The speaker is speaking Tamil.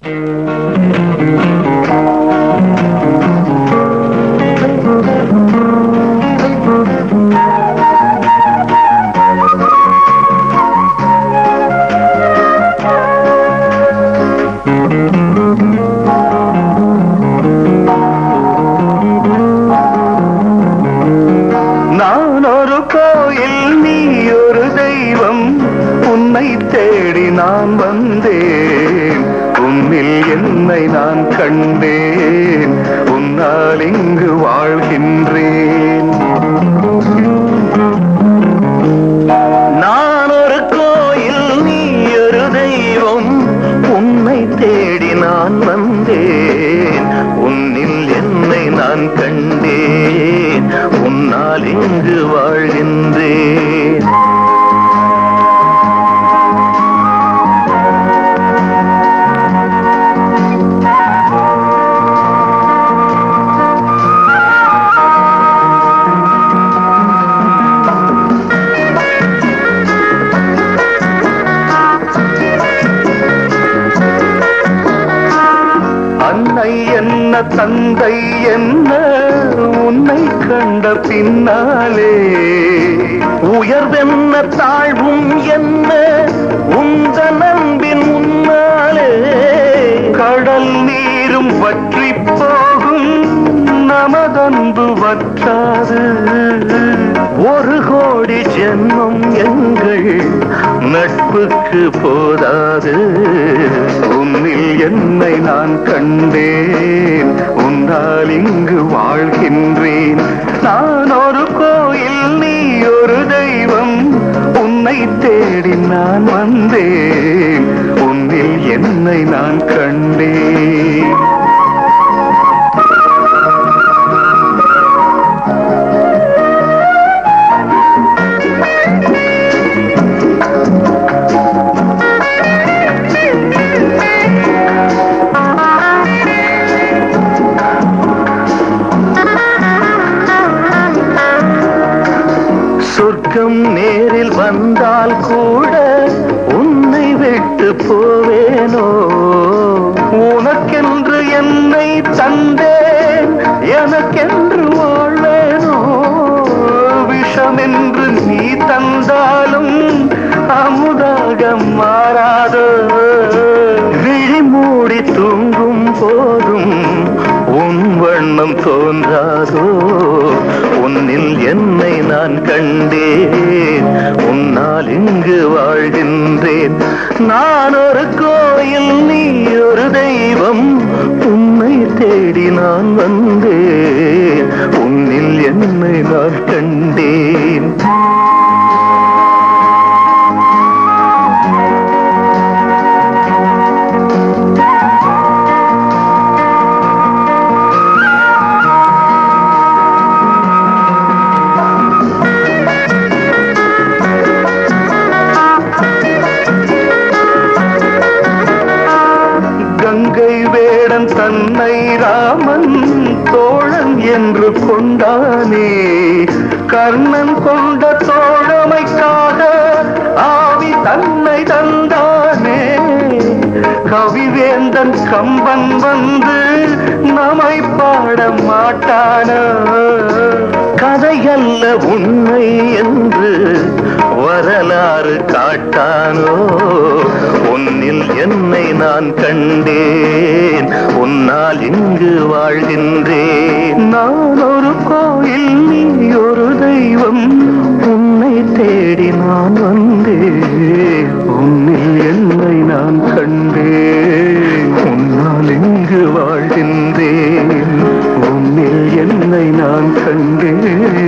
நான் வந்தேன், உன்னில் என்னை நான் கண்டேன், உன்னால் இங்கு வாழ்கின்றேன். நான் ஒரு கோயில், நீ ஒரு தெய்வம், உன்னை தேடி நான் வந்தேன், உன்னில் என்னை நான் கண்டேன், உன்னால் இங்கு வாழ்கின்றேன். அன்னை என்ன தந்தை என்ன உன்னை கண்ட பின்னாலே, உயர்வென்ன தாழ்வும் என்ன உந்தன் அன்பின் முன்னாலே, கடல் நீரும் வற்றி போகும் நமதன்பு வற்றாது, ஒரு கோடி ஜென்மம் எங்கள் நட்புக்கு போதாது. உன்னில் என்னை நான் கண்டேன், உன்னால் இங்கு வாழ்கின்றேன். நான் ஒரு கோயில், நீ ஒரு தெய்வம், உன்னை தேடி நான் வந்தேன், உன்னில் என்னை நான் கண்டேன். சொர்க்கம் நேரில் வந்தால் கூட உன்னை விட்டு போவேனோ, உனக்கென்று என்னை தந்தேன், எனக்கென்று வாழ்வேனோ, விஷமென்று நீ தந்தாலும் அமுதாக மாறாதோ, விழி மூடி தூங்கும் போதும் உன் வண்ணம் தோன்றாதோ, உன்னில் என்னை நான் கண்டேன், உன்னால் இங்கு வாழ்கின்றேன். நான் ஒரு கோயில், நீ ஒரு தெய்வம், உன்னை தேடி நான் வந்தேன், உன்னில் என்னை நான் கண்டேன். கங்கை வேடன் தன்னை ராமன் தோழன் என்று கொண்டானே, கர்ணன் கொண்ட தோழமைக்காக ஆவி தன்னை தந்தானே, கவிவேந்தன் கம்பன் வந்து நம்மை பாட மாட்டானோ, கதையல்ல உண்மை என்று வரலாறு காட்டானோ, உன்னில் என்னை நான் கண்டேன், உன்னால் இங்கு வாழ்கின்றேன். நான் ஒரு கோயில், நீ ஒரு தெய்வம், உன்னை தேடி நான் வந்தேன், உன்னில் என்னை நான் கண்டேன், உன்னால் இங்கு வாழ்கின்றேன், உன்னில் என்னை நான் கண்டேன்.